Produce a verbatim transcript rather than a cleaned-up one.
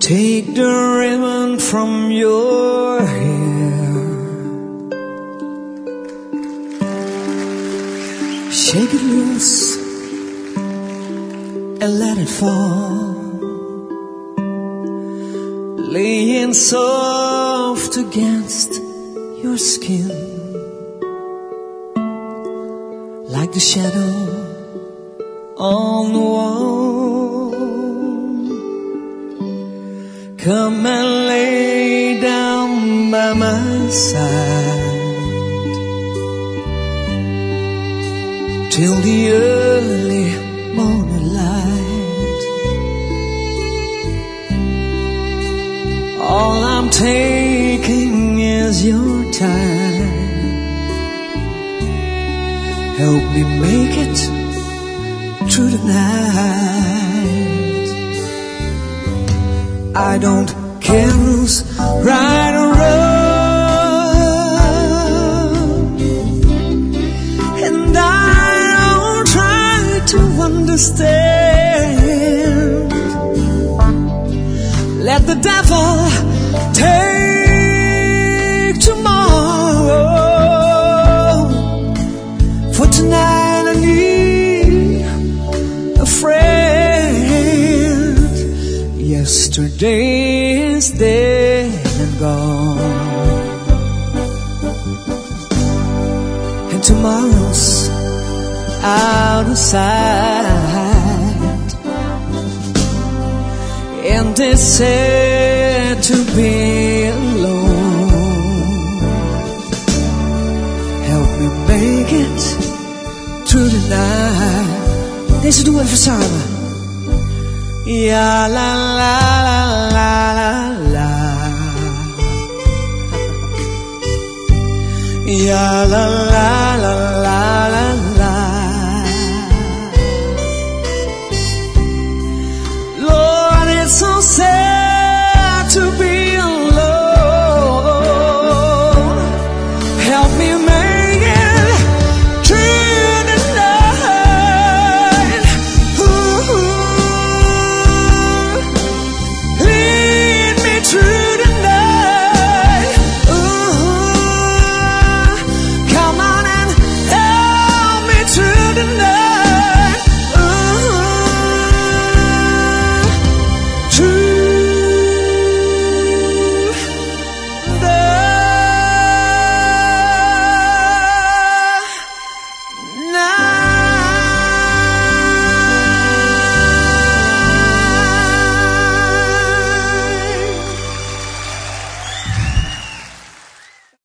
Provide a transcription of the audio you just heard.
Take the ribbon from your hair, shake it loose and let it fall, laying soft against your skin, like the shadow on the wall. Come and lay down by my side till the early morning light. All I'm taking is your time. Help me make it through the night. I don't care who's right or wrong, and I don't try to understand. Let the devil take tomorrow, for tonight I need a friend. Yesterday is dead and gone, and tomorrow's out of sight, and it's sad to be alone. Help me make it through the night. Deze doen we even samen. Ja la la la la la la. Ja la la la la.